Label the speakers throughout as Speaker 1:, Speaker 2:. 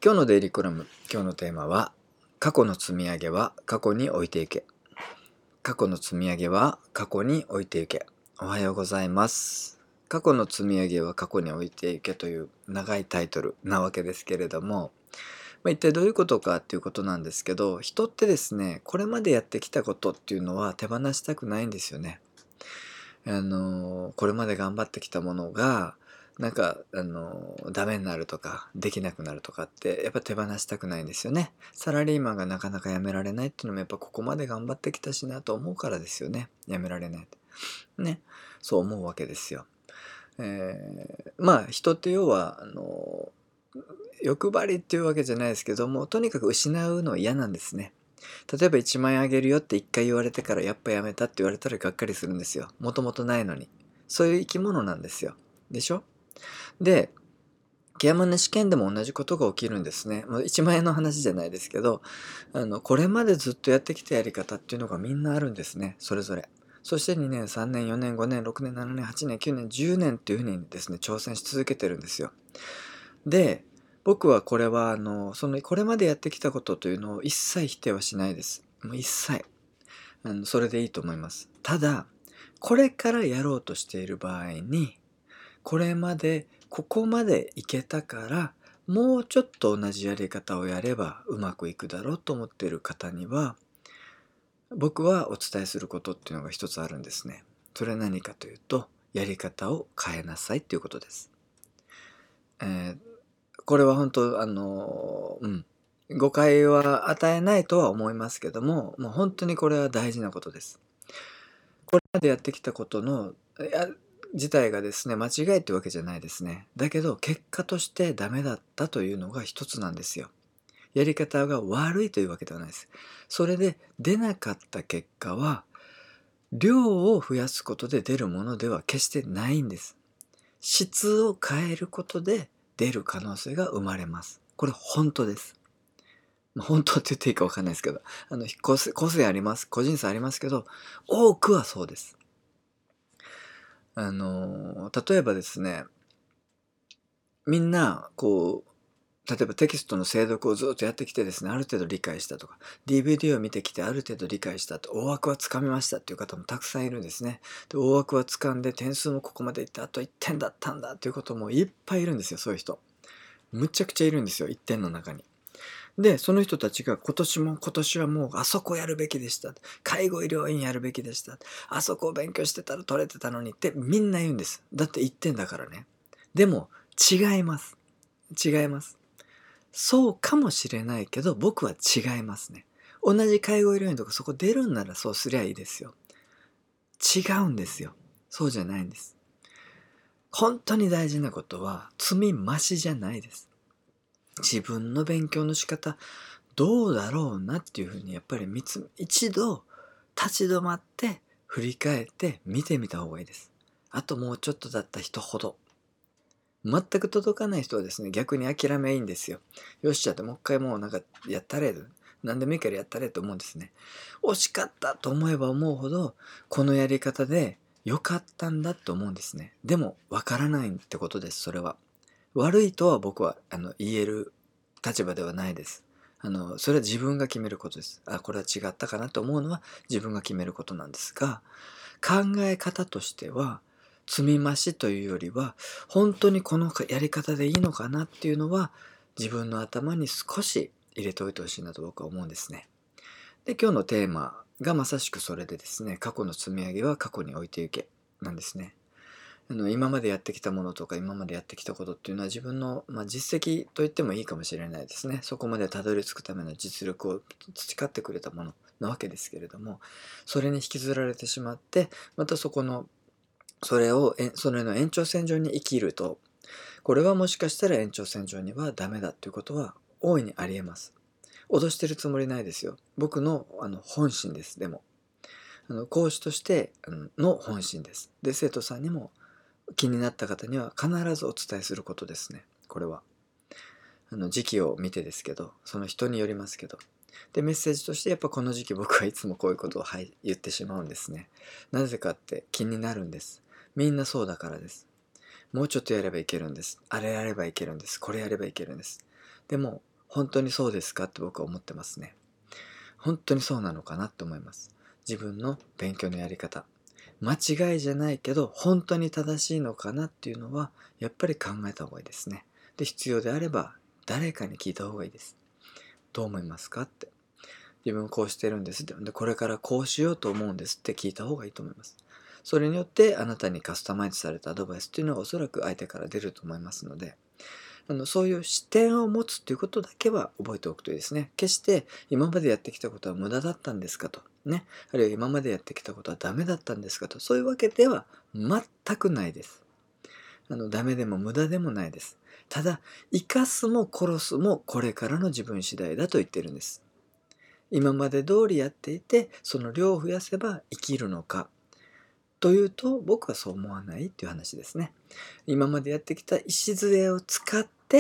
Speaker 1: 今日のデイリーコラム、今日のテーマは、過去の積み上げは過去に置いていけ。過去の積み上げは過去に置いていけ。おはようございます。過去の積み上げは過去に置いていけという長いタイトルなわけですけれども、一体どういうことかっていうことなんですけど、人ってですね、これまでやってきたことっていうのは手放したくないんですよね。これまで頑張ってきたものがダメになるとかできなくなるとかってやっぱ手放したくないんですよね。サラリーマンがなかなか辞められないっていうのもやっぱここまで頑張ってきたしなと思うからですよね。辞められないね、そう思うわけですよ。人って要は欲張りっていうわけじゃないですけども、とにかく失うのは嫌なんですね。例えば1万円あげるよって1回言われてからやっぱやめたって言われたらがっかりするんですよ。もともとないのに。そういう生き物なんですよ。でしょ。で、ケアマネ試験でも同じことが起きるんですね。1万円の話じゃないですけど、これまでずっとやってきたやり方っていうのがみんなあるんですね。それぞれ。そして2年、3年、4年、5年、6年、7年、8年、9年、10年っていうふうにですね、挑戦し続けてるんですよ。で、僕はこれはこれまでやってきたことというのを一切否定はしないです。もう一切。それでいいと思います。ただ、これからやろうとしている場合に、これまでここまでいけたから、もうちょっと同じやり方をやればうまくいくだろうと思っている方には、僕はお伝えすることっていうのが一つあるんですね。それは何かというと、やり方を変えなさいっていうことです。これは本当誤解は与えないとは思いますけども、もう本当にこれは大事なことです。これまでやってきたことの自体がですね、間違いってわけじゃないですね。だけど結果としてダメだったというのが一つなんですよ。やり方が悪いというわけではないです。それで出なかった結果は、量を増やすことで出るものでは決してないんです。質を変えることで出る可能性が生まれます。これ本当です。本当って言っていいか分かんないですけど、個性あります。個人差ありますけど、多くはそうです。例えばですね、みんな、例えばテキストの精読をずっとやってきてですね、ある程度理解したとか、DVD を見てきてある程度理解したと、大枠はつかみましたっていう方もたくさんいるんですね。で、大枠はつかんで点数もここまでいってあと1点だったんだっていうこともいっぱいいるんですよ、そういう人。むちゃくちゃいるんですよ、1点の中に。で、その人たちが今年はもうあそこやるべきでした。介護医療院やるべきでした。あそこを勉強してたら取れてたのにってみんな言うんです。だって1点だからね。でも違います。違います。そうかもしれないけど僕は違いますね。同じ介護医療院とかそこ出るんならそうすりゃいいですよ。違うんですよ。そうじゃないんです。本当に大事なことは積み増しじゃないです。自分の勉強の仕方どうだろうなっていうふうにやっぱり一度立ち止まって振り返って見てみた方がいいです。あともうちょっとだった人ほど。全く届かない人はですね、逆に諦めいいんですよ。よし、じゃあもう一回もうやったれ。何でもいいからやったれと思うんですね。惜しかったと思えば思うほど、このやり方で良かったんだと思うんですね。でも、わからないってことです、それは。悪いとは僕は言える立場ではないです。それは自分が決めることです。これは違ったかなと思うのは自分が決めることなんですが、考え方としては、積み増しというよりは、本当にこのやり方でいいのかなっていうのは、自分の頭に少し入れておいてほしいなと僕は思うんですね。で、今日のテーマがまさしくそれでですね、過去の積み上げは過去に置いていけなんですね。今までやってきたものとか今までやってきたことっていうのは自分の、実績と言ってもいいかもしれないですね。そこまでたどり着くための実力を培ってくれたものなわけですけれども、それに引きずられてしまって、またそれの延長線上に生きると、これはもしかしたら延長線上にはダメだということは大いにありえます。脅してるつもりないですよ。僕の本心です。でも講師としての本心です。で、生徒さんにも気になった方には必ずお伝えすることですね。これは。時期を見てですけど、その人によりますけど。で、メッセージとしてやっぱこの時期僕はいつもこういうことを、言ってしまうんですね。なぜかって気になるんです。みんなそうだからです。もうちょっとやればいけるんです。あれやればいけるんです。これやればいけるんです。でも、 本当にそうですかって僕は思ってますね。本当にそうなのかなって思います。自分の勉強のやり方。間違いじゃないけど、本当に正しいのかなっていうのは、やっぱり考えた方がいいですね。で、必要であれば、誰かに聞いた方がいいです。どう思いますかって。自分こうしてるんですって。で、これからこうしようと思うんですって聞いた方がいいと思います。それによってあなたにカスタマイズされたアドバイスっていうのはおそらく相手から出ると思いますので、そういう視点を持つということだけは覚えておくといいですね。決して今までやってきたことは無駄だったんですかと。ね。あるいは今までやってきたことはダメだったんですかと。そういうわけでは全くないです。ダメでも無駄でもないです。ただ、生かすも殺すもこれからの自分次第だと言ってるんです。今まで通りやっていて、その量を増やせば生きるのか。というと、僕はそう思わないっていう話ですね。今までやってきた礎を使って、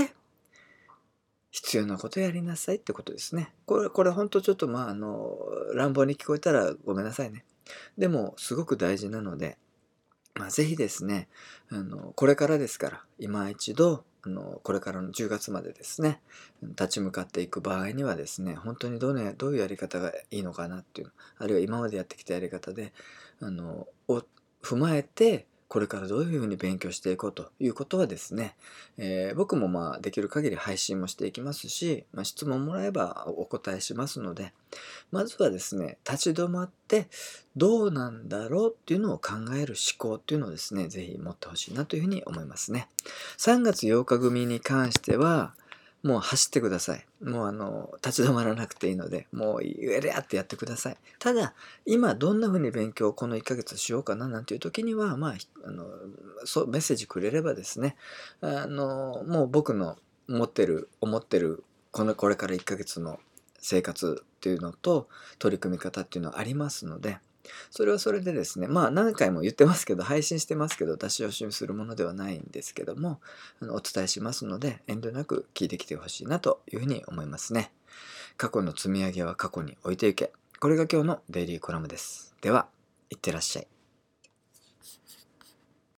Speaker 1: 必要なことやりなさいってことですね。これ本当ちょっと乱暴に聞こえたらごめんなさいね。でも、すごく大事なので、ぜひですね、これからですから、今一度、これからの10月までですね、立ち向かっていく場合にはですね、本当にどういうやり方がいいのかなっていう、あるいは今までやってきたやり方で、を踏まえて、これからどういうふうに勉強していこうということはですね、僕もできる限り配信もしていきますし、質問もらえばお答えしますので、まずはですね、立ち止まってどうなんだろうっていうのを考える思考っていうのをですね、ぜひ持ってほしいなというふうに思いますね。3月8日組に関しては、もう走ってください。もう立ち止まらなくていいので、もうやれやってやってください。ただ、今どんな風に勉強をこの1ヶ月しようかななんていう時には、そうメッセージくれればですね、もう僕の思ってるこれから1ヶ月の生活っていうのと取り組み方っていうのはありますので、それはそれでですね、何回も言ってますけど、配信してますけど、出し惜しみするものではないんですけども、お伝えしますので、遠慮なく聞いてきてほしいなというふうに思いますね。過去の積み上げは過去に置いていけ。これが今日のデイリーコラムです。では、いってらっしゃい。